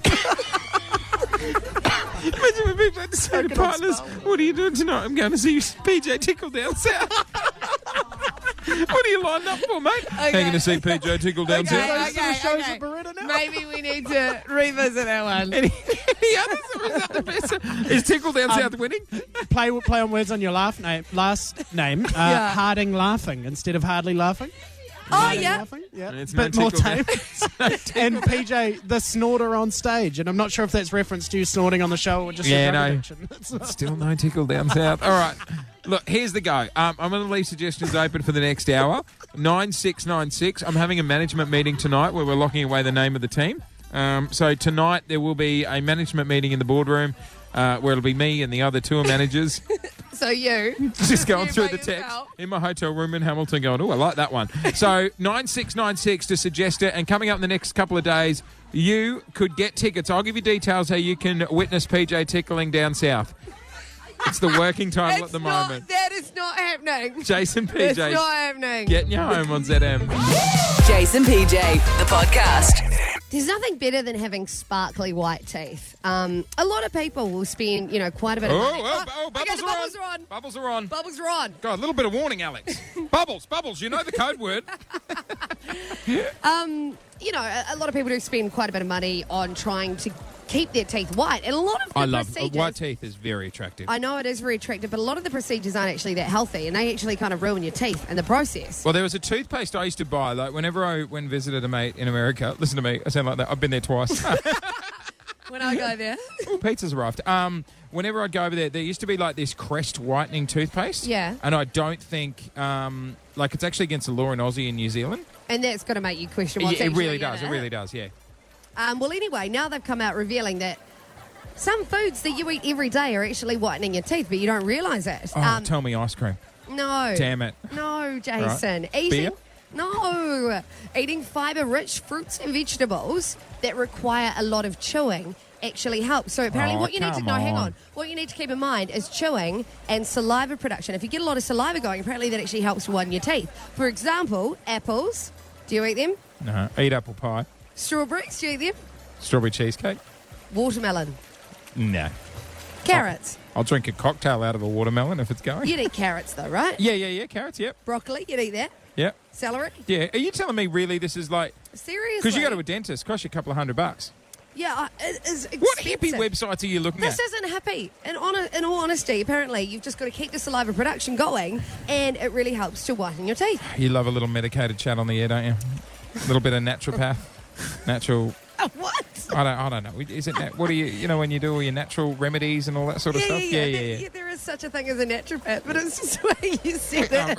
Benjamin Big Man to say to partners, what are you doing tonight? I'm going to see P J Tickle down south. What are you lined up for, mate? I'm going to see P J Tickle down Okay, south. Those sort of okay, shows okay. at Beretta now. Maybe we need to revisit that one. Any, any others? Was that the best? Is Tickle down Um, south winning? Play play on words on your laugh name, last name. Uh, Yeah. Harding laughing instead of hardly laughing. Oh, Harding yeah. laughing. Yeah. And it's Bit no more tickle tame. And P J, the snorter on stage. And I'm not sure if that's reference to you snorting on the show or just Yeah, your drug no. addiction. It's not- Still no Tickle down south. All right. Look, here's the go. Um, I'm going to leave suggestions open for the next hour. nine six nine six. I'm having a management meeting tonight where we're locking away the name of the team. Um, so tonight there will be a management meeting in the boardroom uh, where it'll be me and the other tour managers So you. just going You through by the text yourself. in my hotel room in Hamilton going, oh, I like that one. So nine six nine six to suggest it. And coming up in the next couple of days, you could get tickets. I'll give you details how you can witness P J tickling down south. It's the working title It's at the not, moment. That is not happening. Jason P It's J not happening. getting you home on Z M. Jason P J, the podcast. There's nothing better than having sparkly white teeth. Um, a lot of people will spend, you know, quite a bit of Oh, money. oh, oh, okay, bubbles the are bubbles on. are on. Bubbles are on. Bubbles are on. God, a little bit of warning, Alex. Bubbles, bubbles, you know the code word. Um, you know, a, a lot of people do spend quite a bit of money on trying to keep their teeth white. And a lot of the I love procedures... white teeth is very attractive. I know it is very attractive, but a lot of the procedures aren't actually that healthy, and they actually kind of ruin your teeth in the process. Well, there was a toothpaste I used to buy. Like whenever I went and visited a mate in America. Listen to me, I sound like that. I've been there twice. When I go there. Ooh, pizza's arrived. Um, whenever I'd go over there, there used to be like this Crest whitening toothpaste. Yeah. And I don't think, um, like, it's actually against the law in Aussie and New Zealand. And that's going to make you question what's Yeah, it actually really in does. It it. really does. Yeah. Um, well, anyway, now they've come out revealing that some foods that you eat every day are actually whitening your teeth, but you don't realise it. Oh, um, tell me ice cream. no. Damn it. No, Jason. Eating. Beer? No. Eating fibre-rich fruits and vegetables that require a lot of chewing actually helps. So apparently Oh, what you need to come know, hang on. on, what you need to keep in mind is chewing and saliva production. If you get a lot of saliva going, apparently that actually helps whiten your teeth. For example, apples. Do you eat them? No. Eat apple pie. Strawberries. Do you eat them? Strawberry cheesecake. Watermelon. No. Carrots. I'll drink a cocktail out of a watermelon if it's going. You'd eat carrots though, right? Yeah, yeah, yeah. Carrots, yep. Broccoli, you'd eat that. Yep. Celery. Yeah. Are you telling me really this is like... Seriously. Because you go to a dentist, costs you a couple of hundred bucks. Yeah, uh, it is expensive. What hippie websites are you looking This at? isn't hippie. In, on in all honesty, apparently you've just got to keep the saliva production going, and it really helps to whiten your teeth. You love a little medicated chat on the air, don't you? A little bit of naturopath. Natural... What? Yes. I don't. I don't know. Is it? Nat- what do you? You know, when you do all your natural remedies and all that sort of Yeah, stuff. yeah, yeah, there, yeah. there is such a thing as a naturopath, but it's just the way you said it.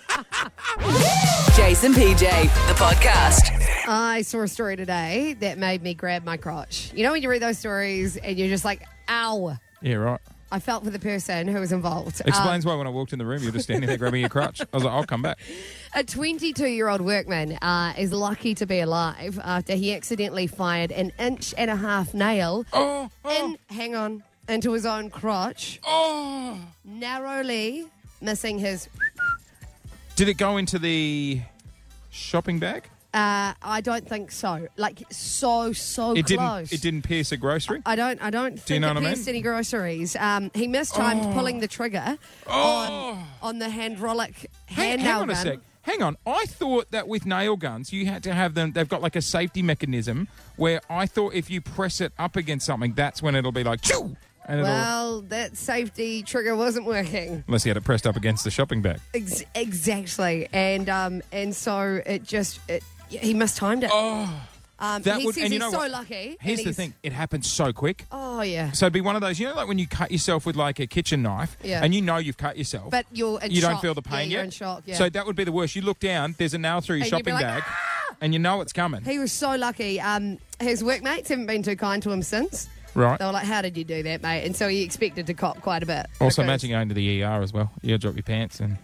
Jason P J, the podcast. I saw a story today that made me grab my crotch. You know when you read those stories and you're just like, ow. Yeah, right. I felt for the person who was involved. Explains Um, why when I walked in the room, you're just standing there grabbing your crutch. I was like, I'll come back. A twenty-two-year-old workman uh, is lucky to be alive after he accidentally fired an inch and a half nail Oh, oh, in, hang on, into his own crotch, oh. narrowly missing his... Did it go into the shopping bag? Uh, I don't think so. Like, so, so It close. didn't. It didn't pierce a grocery. I don't. I don't think you know it what I pierced mean? any groceries. Um, he mistimed Oh. pulling the trigger Oh. on on the hydraulic Hang, hand hang nail on a gun. sec. Hang on. I thought that with nail guns, you had to have them. They've got like a safety mechanism where I thought if you press it up against something, that's when it'll be like choo. And it'll, Well, that safety trigger wasn't working. unless you had it pressed up against the shopping bag. Ex- exactly, and um, and so it just it, he mistimed it. Oh, um, that he would- says and you he's know so what? lucky. and here's the he's- thing. It happens so quick. Oh yeah, So it'd be one of those, you know, like when you cut yourself with like a kitchen knife, Yeah. and you know you've cut yourself, but you're in you shock. don't feel the Yeah, pain you're yet. in shock. Yeah. So that would be the worst. You look down, there's a nail through your And you'd be shopping like, bag, and you know it's coming. he was so lucky. Um, his workmates haven't been too kind to him since. Right. They were like, "How did you do that, mate?" And so he expected to cop quite a bit. Also, because- imagine going to the E R as well. You drop your pants, and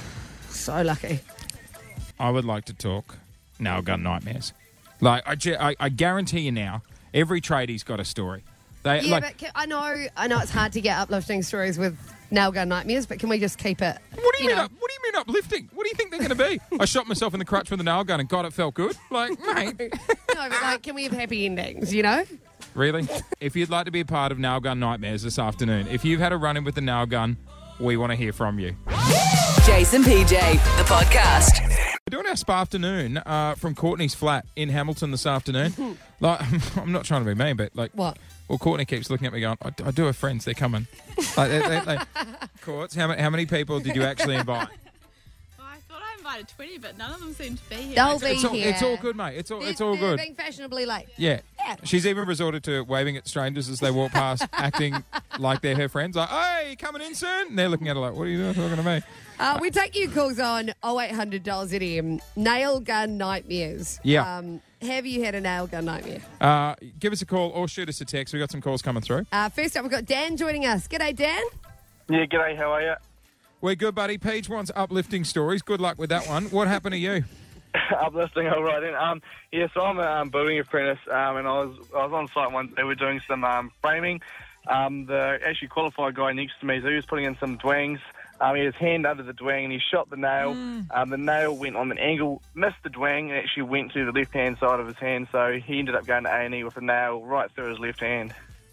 So lucky. I would like to talk nail gun nightmares. Like I, ge- I, I guarantee you now, every tradie's got a story. They Yeah, like. but can, I know, I know it's hard to get uplifting stories with nail gun nightmares, but can we just keep it? What do you, mean? know? Up, what do you mean uplifting? What do you think they're going to be? I shot myself in the crutch with a nail gun, and God, it felt good. Like, mate, No, but like, can we have happy endings? You know? really? If you'd like to be a part of nail gun nightmares this afternoon, if you've had a run in with the nail gun, we want to hear from you. Jason P J, the podcast. We're doing our spa afternoon uh, from Courtney's flat in Hamilton this afternoon. Like, I'm not trying to be mean, but like, What? well, Courtney keeps looking at me going, I, I do have friends, they're coming. Like, they, they, they, Courts, how many, how many people did you actually invite? Oh, I thought I invited twenty, but none of them seem to be here. They'll It's, be it's all, here. it's all good, mate. It's all, it's They're- all they're good. being fashionably late. Yeah. Yeah. She's even resorted to waving at strangers as they walk past, acting like they're her friends. Like, hey, coming in soon? And they're looking at her like, what are you doing talking to me? Uh, we take you calls on oh eight hundred Z M. Nail gun nightmares. Yeah. Um, have you had a nail gun nightmare? Uh, give us a call or shoot us a text. We've got some calls coming through. Uh, first up, we've got Dan joining us. G'day, Dan. Yeah, g'day, how are you? We're good, buddy. Paige wants uplifting stories. Good luck with that one. What happened to you? Uplifting, all right then. Um, yeah, so I'm a um, building apprentice, um, and I was I was on site one day. We're doing some um, framing. Um, the actually qualified guy next to me, so he was putting in some dwangs. Um, he had his hand under the dwang, and he shot the nail. Um, the nail went on an angle, missed the dwang, and actually went to the left-hand side of his hand. So he ended up going to A and E with a nail right through his left hand.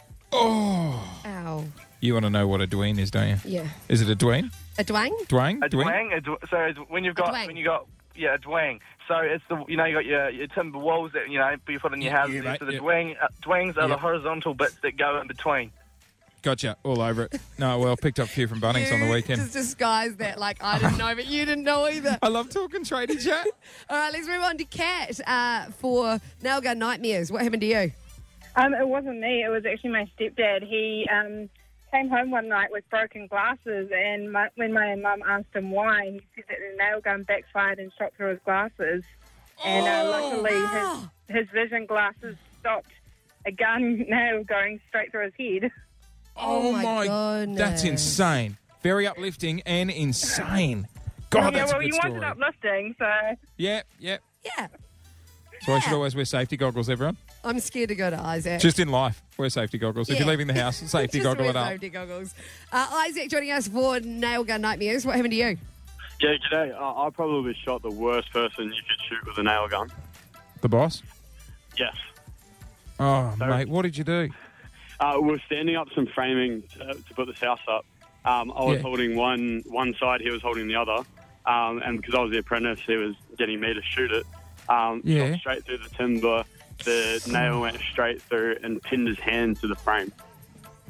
Oh. Ow. You want to know what a dween is, don't you? Yeah. Is it a dween? A dwang? Dwang? A dwang, a dw- so it's when you've got dwang. when you got yeah a dwang. So it's the you know you got your, your timber walls that you know you put in your Yeah, houses. yeah, mate, so the yeah. dwang uh, dwangs are Yeah. the horizontal bits that go in between. Gotcha. All over it. No, well, picked up a few from Bunnings on the You weekend. Just disguise that like I didn't know, but you didn't know either. I love talking tradie chat. All right, let's move on to Kat uh, for nail gun nightmares. What happened to you? Um, it wasn't me. It was actually my stepdad. He um, came home one night with broken glasses, and my, when my mum asked him why, he said that the nail gun backfired and shot through his glasses. And uh, luckily, his, his vision glasses stopped a gun nail going straight through his head. Oh, my That's goodness. insane. Very uplifting and insane. God, yeah, that's well, a you good story. wanted uplifting, so Yeah, yeah. Yeah. So I should always wear safety goggles, everyone. I'm scared to go to Isaac. Just in life, wear safety goggles. If Yeah. you're leaving the house, safety Just goggle wear it up. safety goggles. Uh, Isaac joining us for nail gun nightmares. What happened to you? Yeah, g'day. I, I probably shot the worst person you could shoot with a nail gun. The boss? Yes. Oh, So- mate, what did you do? Uh, we were standing up some framing to, to put this house up. Um, I was Yeah. holding one one side, he was holding the other. Um, and because I was the apprentice, he was getting me to shoot it. Um, Yeah. shot straight through the timber. The nail went straight through and pinned his hand to the frame.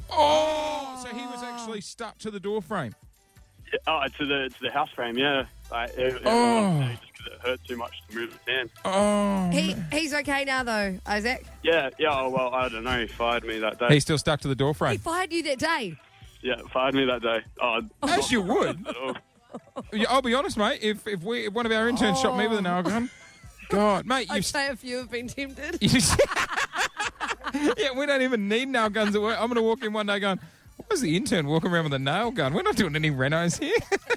Oh, so he was actually stuck to the door frame. Yeah, Oh, to the to the house frame, yeah. Like, it, it, Oh. just because it hurt too much to move his hand. Oh, He he's okay now though, Isaac. Yeah, yeah. Oh, well, I don't know. He fired me that day. he's still stuck to the door He frame. fired you that day. Yeah, fired me that day. Oh, As you would. at all. Yeah, I'll be honest, mate. If if we if one of our interns shot me with a nail gun, God, mate, I'd you've. say a few have been tempted. you yeah, we don't even need nail guns at work. I'm going to walk in one day going, why is the intern walking around with a nail gun? We're not doing any renos here.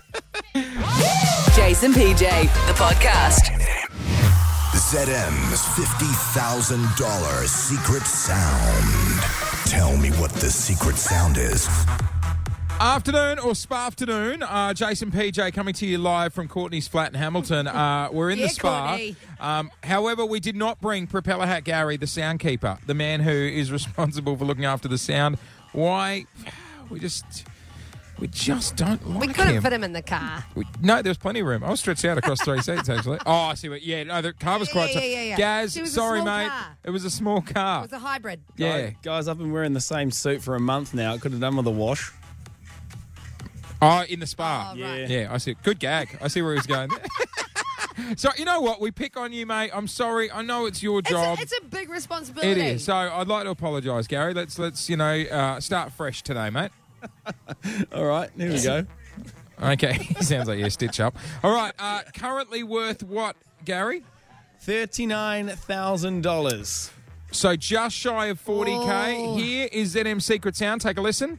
Jason P J, the podcast. Z M's fifty thousand dollars secret sound. Tell me what the secret sound is. Afternoon or spa afternoon, uh, Jason P J coming to you live from Courtney's flat in Hamilton. Uh, we're in Yeah, the spa. Courtney. Um, however, we did not bring Propeller Hat Gary, the sound keeper, the man who is responsible for looking after the sound. Why? We just... We just don't like We couldn't him. fit him in the car. We, no, there was plenty of room. I was stretched out across three seats, actually. Oh, I see what... Yeah, no, the car was Yeah, quite... yeah, tight. yeah, yeah. Gaz, It was a sorry, small mate. car. It was a small car. It was a hybrid. yeah. Guys, I've been wearing the same suit for a month now. Could have done with a wash. Oh, in the spa. Oh, right. Yeah, I see. Good gag. I see where he's going. So, you know what? We pick on you, mate. I'm sorry. I know it's your It's job. a, it's a big responsibility. It is. So, I'd like to apologise, Gary. Let's, let's you know, uh, start fresh today, mate. All right, here we go. Okay. Sounds like you're stitch up. All right. Uh, currently worth what, Gary? thirty-nine thousand dollars. So, just shy of forty K. Oh. Here is Z M Secret Sound. Take a listen.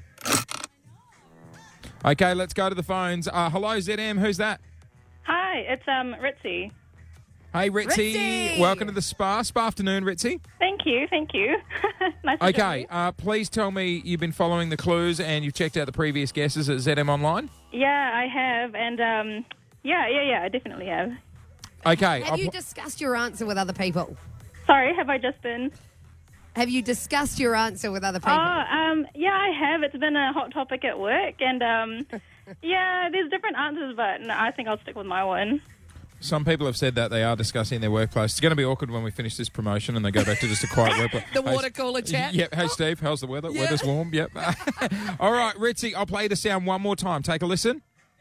Okay, let's go to the phones. Uh, hello, Z M. Who's that? Hi, it's um Ritzy. Hey, Ritzy. Ritzy! Welcome to the spa. Spa afternoon, Ritzy. Thank you, thank you. nice to Okay, meet uh, please tell me you've been following the clues and you've checked out the previous guesses at Z M Online. you. Yeah, I have, and um, yeah, yeah, yeah, I definitely have. Okay. Have I'll you pl- discussed your answer with other people? Sorry, have I just been? Have you discussed your answer with other people? Oh, um, yeah, I have. It's been a hot topic at work, and um, yeah, there's different answers, but no, I think I'll stick with my one. Some people have said that they are discussing their workplace. It's going to be awkward when we finish this promotion and they go back to just a quiet workplace. The Hey, water cooler chat. Yep. Hey, Steve, how's the weather? Yeah. Weather's warm. Yep. All right, Ritzy, I'll play the sound one more time. Take a listen.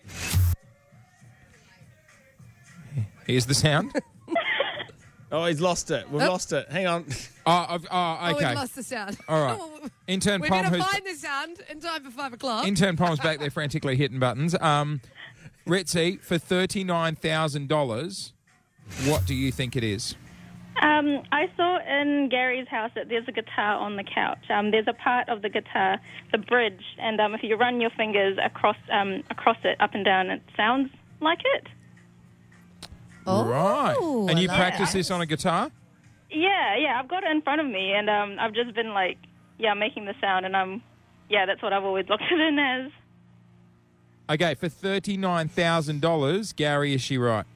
Here's the sound. Oh, he's lost it. We've Oh. lost it. Hang on. Oh, I've, oh Oh, okay. we've lost the sound. All right. Intern We Pom, better who's find the sound in time for five o'clock. intern Pom's back there frantically hitting buttons. Um, Ritzy, for thirty-nine thousand dollars, what do you think it is? Um, I saw in Gary's house that there's a guitar on the couch. Um, there's a part of the guitar, the bridge, and um, if you run your fingers across um, across it, up and down, it sounds like it. Oh, right. And you I like practice that. this on a guitar? Yeah, yeah, I've got it in front of me, and um, I've just been like, yeah, making the sound, and I'm, yeah, that's what I've always looked at it as. Okay, for thirty-nine thousand dollars, Gary, is she right?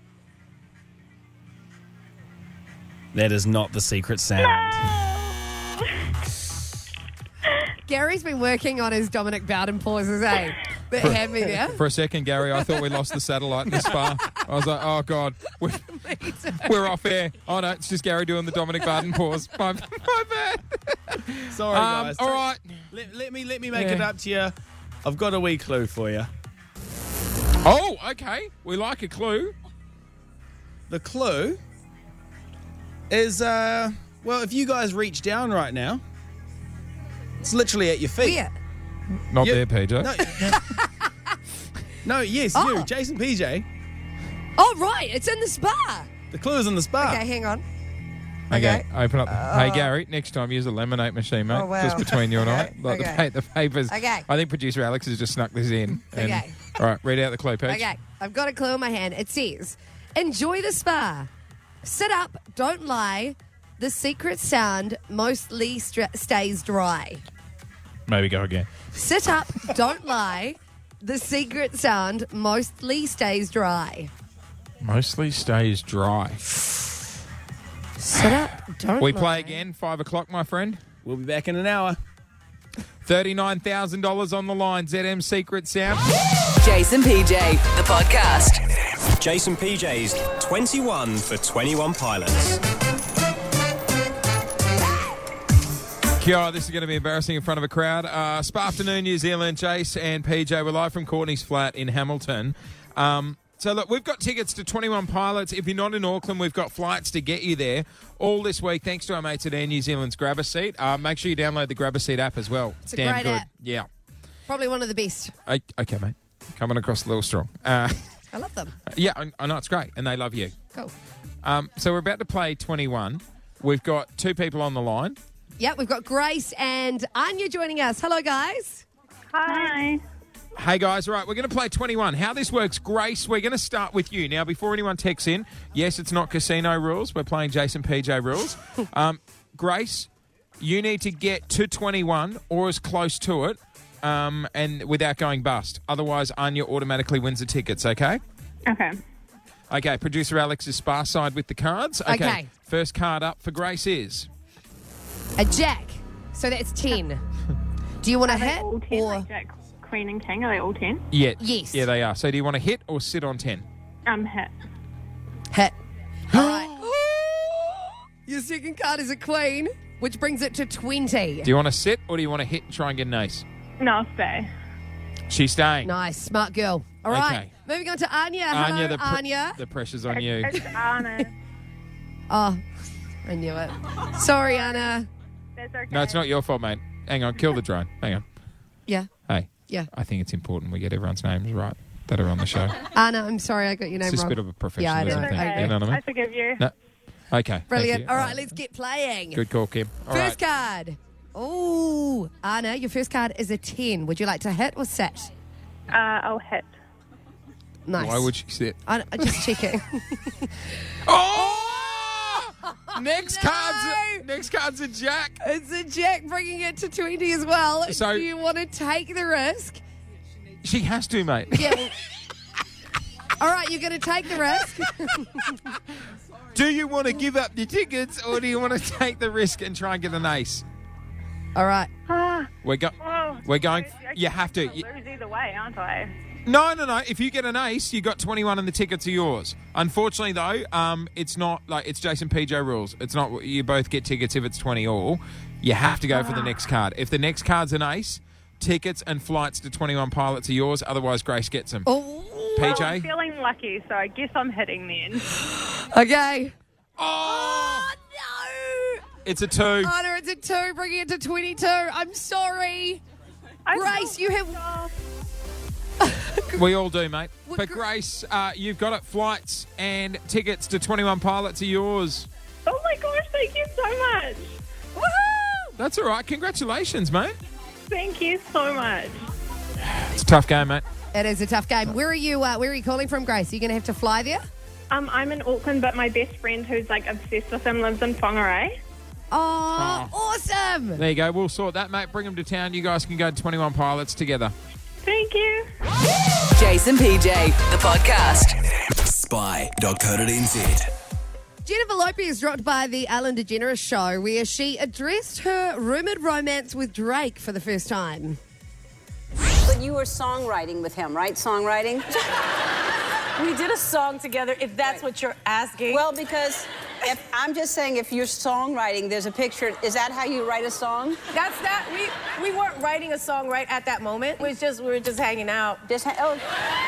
That is not the secret sound. Gary's been working on his Dominic Bowden pauses, eh? That had me there. For a second, Gary, I thought we lost the satellite in the spa. I was like, oh, God, we're, we're off air. Oh, no, it's just Gary doing the Dominic Barton pause. My, my bad. Sorry, Um, guys. all right. Let, let me let me make Yeah. it up to you. I've got a wee clue for you. Oh, okay. We like a clue. The clue is, uh, well, if you guys reach down right now, it's literally at your feet. Where? Not You- there, P J. No, no yes, Oh. you, Jason P J. Oh, right. It's in the spa. The clue is in the spa. Okay, hang on. Okay, open up. hey, Gary, next time use a lemonade machine, mate. Oh, wow. Just between you and Okay, I. Like okay. the, pa- the papers. Okay. I think producer Alex has just snuck this in. And, Okay. All right, read out the clue, Peach. Okay, I've got a clue in my hand. It says, enjoy the spa. Sit up, don't lie. The secret sound mostly stra- stays dry. Maybe go again. Sit up, don't lie. The secret sound mostly stays dry. Mostly stays dry. Sit up, don't We lie. play again, five o'clock, my friend. We'll be back in an hour. thirty-nine thousand dollars on the line. Z M Secret Sound. Jason P J, the podcast. Jason P J's twenty-one for twenty-one pilots. Kia ora, this is going to be embarrassing in front of a crowd. Uh, Spa afternoon, New Zealand. Jace and P J, we're live from Courtney's flat in Hamilton. Um, So, look, we've got tickets to twenty-one Pilots. If you're not in Auckland, we've got flights to get you there all this week, thanks to our mates at Air New Zealand's Grab a Seat. Uh, make sure you download the Grab a Seat app as well. It's a Damn great good. app. Yeah. Probably one of the best. I, okay, mate. Coming across a little strong. Uh, I love them. yeah, I, I know it's great, and they love you. Cool. Um, so, we're about to play twenty-one. We've got two people on the line. Yeah, we've got Grace and Anya joining us. Hello, guys. Hi. Hey, guys, right, we're going to play twenty-one. How this works, Grace, we're going to start with you. Now, before anyone texts in, yes, it's not casino rules. We're playing Jason P J rules. um, Grace, you need to get to twenty-one or as close to it um, and without going bust. Otherwise, Anya automatically wins the tickets, okay? Okay. Okay, producer Alex is spar side with the cards. Okay. Okay. First card up for Grace is... A jack. So that's ten. Do you want to Are they hit all ten, or... like Jack, Queen and King? Are they all ten? Yeah. Yes. Yeah, they are. So do you want to hit or sit on ten? Um, hit. Hit. All right. Your second card is a queen, which brings it to twenty. Do you want to sit or do you want to hit and try and get an ace? No, I'll stay. She's staying. Nice. Smart girl. All right. Okay. Moving on to Anya. Hello, Anya, the, pre- Anya. the pressure's on you. It's Anna. Oh, I knew it. Sorry, Anna. That's okay. No, it's not your fault, mate. Hang on, kill the drone. Hang on. Yeah. Hey. Yeah. I think it's important we get everyone's names right that are on the show. Anna, I'm sorry I got your name It's just a wrong. bit of a Yeah, I professionalism know. thing. Okay. You know what I I mean? forgive you. No. Okay. thank Brilliant. you. All right, let's get playing. Good call, Kim. All First right. card. Oh, Anna, your first card is a ten. Would you like to hit or sit? Uh, I'll hit. Nice. Why would she sit? I, I'm just checking. Oh! Next No! card's a, next card's a jack. It's a jack, bringing it to twenty as well. So- Do you want to take the risk? She has to, mate. Yeah. well- All right, you're going to take the risk. Do you want to give up the tickets or do you want to take the risk and try and get an ace? All right. Ah, We're go- oh, We're going. I- I You have to. I'll You- lose either way, aren't I? No, no, no. If you get an ace, you got twenty-one and the tickets are yours. Unfortunately, though, um, it's not like it's Jason P J rules. It's not you both get tickets if it's twenty all. You have to go for the next card. If the next card's an ace, tickets and flights to twenty-one Pilots are yours. Otherwise, Grace gets them. Oh. P Well, J? I'm feeling lucky, so I guess I'm hitting then. Okay. Oh! No. It's a two. Anna, it's a two, bringing it to twenty-two. I'm sorry. I Grace, feel you have... so- We all do, mate. Well, But Gr- Grace, uh, you've got it. Flights and tickets to twenty-one Pilots are yours. Oh my gosh, thank you so much. Woohoo! That's all right. Congratulations, mate. Thank you so much. It's a tough game, mate. It is a tough game. Where are you? Uh, where are you calling from, Grace? Are you going to have to fly there? Um, I'm in Auckland, but my best friend who's like obsessed with him lives in Whangarei. Oh, awesome! There you go. We'll sort that, mate. Bring them to town. You guys can go to twenty-one Pilots together. Thank you. Jason P J, the podcast. spy dot co dot n z. Jennifer Lopez dropped by the Ellen DeGeneres show where she addressed her rumoured romance with Drake for the first time. But you were songwriting with him, right? Songwriting? We did a song together, if that's what you're asking. Well, because if I'm just saying, if you're songwriting, there's a picture. Is that how you write a song? That's that. We we weren't writing a song right at that moment. We was just we were just hanging out. Just ha- oh.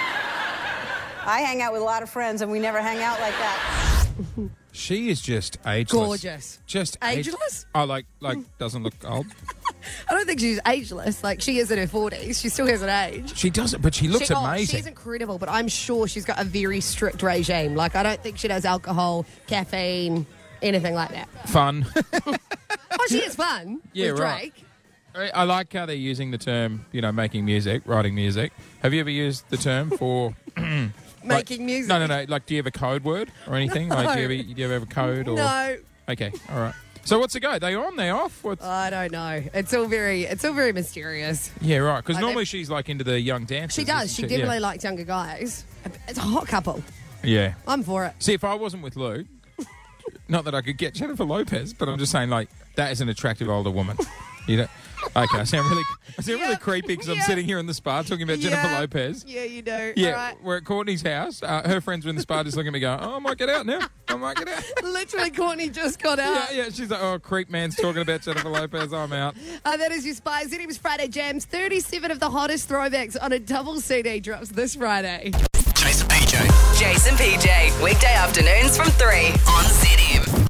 I hang out with a lot of friends, and we never hang out like that. She is just ageless. Gorgeous. Just age- Ageless? Oh, like like doesn't look old. I don't think she's ageless. Like, she is in her forties. She still hasn't aged. She doesn't, but she looks She- oh, amazing. she's incredible, but I'm sure she's got a very strict regime. Like, I don't think she does alcohol, caffeine, anything like that. Fun. Oh, she is fun Yeah, with right. Drake. I like how they're using the term, you know, making music, writing music. Have you ever used the term for Making music. No, no, no. Like, do you have a code word or anything? No. Like, do you, ever, do you ever have a code or? No. Okay, all right. So what's the go? They on? They off? What's... I don't know. It's all very, it's all very mysterious. Yeah, right. Because Like, normally they- she's like into the young dancers. She does. She isn't definitely Yeah. likes younger guys. It's a hot couple. Yeah. I'm for it. See, if I wasn't with Lou, not that I could get Jennifer Lopez, but I'm just saying, like, that is an attractive older woman. You know? Okay, I sound really, I sound really creepy because I'm yeah. sitting here in the spa talking about Jennifer Yeah. Lopez. Yeah, you do. Yeah, All right. we're at Courtney's house. Uh, her friends were in the spa just looking at me going, oh, I might get out now. I might get out. Literally, Courtney just got out. Yeah, yeah. She's like, oh, creep man's talking about Jennifer Lopez. I'm out. Uh, that is your Spies. It was Friday Jams. thirty-seven of the hottest throwbacks on a double C D drops this Friday. Jason P J. Jason P J. Weekday afternoons from three on Z M.